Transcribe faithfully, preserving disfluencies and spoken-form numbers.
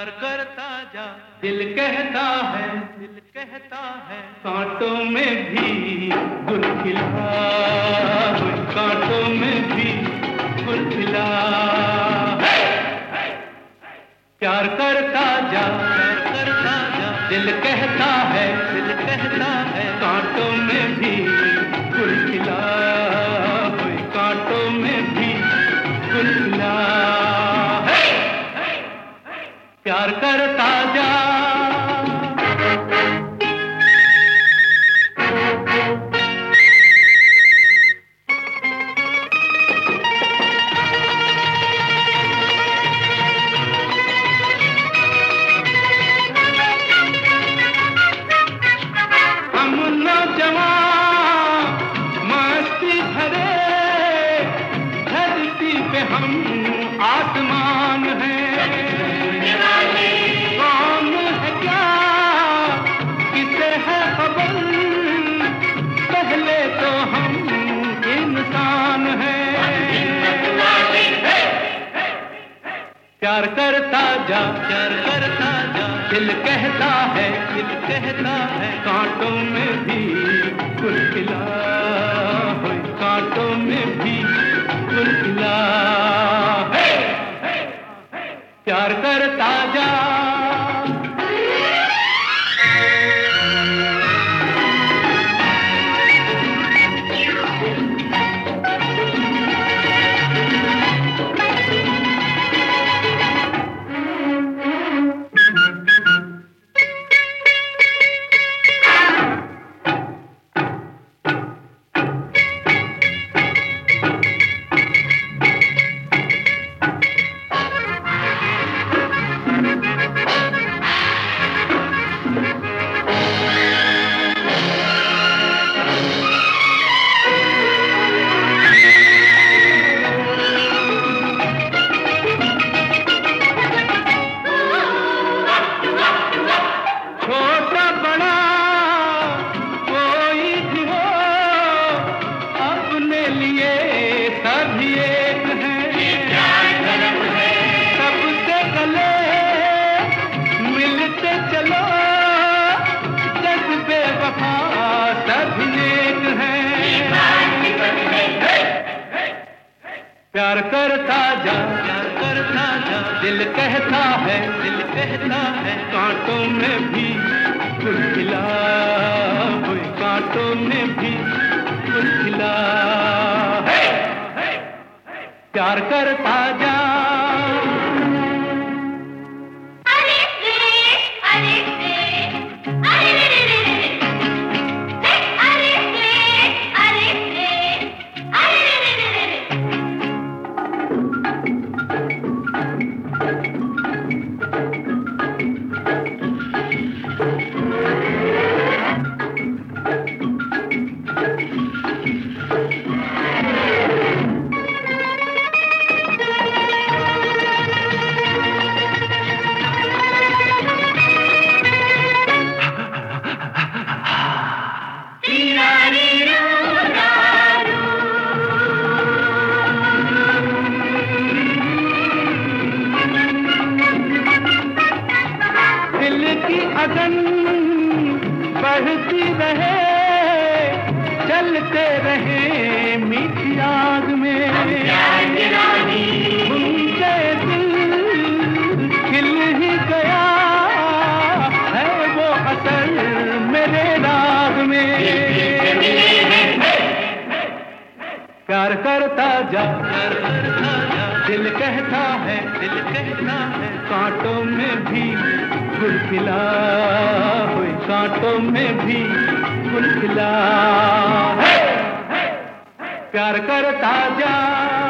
प्यार करता जा, दिल कहता है, दिल कहता है, कांटों में भी गुल खिला, कांटों में भी गुल खिला। प्यार करता जा, प्यार करता जा, दिल कहता है, दिल कहता है, कांटों में भी गुल खिला, कांटों में भी गुल खिला। प्यार करता जा। हम नौजवान मस्ती भरे, धरती पे हम आसमान हैं। प्यार करता जा, प्यार करता जा, दिल कहता है, दिल कहता है, कांटों में भी गुल खिला, कांटों में भी गुल खिला। प्यार करता जा। प्यार करता जा, प्यार करता जा, दिल कहता है, दिल कहता है, कांटों में भी गुल खिला, कांटों में भी गुल खिला। प्यार करता जा। अगन बढ़ती रहे, चलते रहे मीठी आग में, उनके दिल खिल ही गया है वो असर मेरे राग में। प्यार करता जा, प्यार करता जा, दिल कहता है, दिल कहता है, कांटों में भी गुल खिला, कांटों में भी गुल खिला। प्यार करता जा।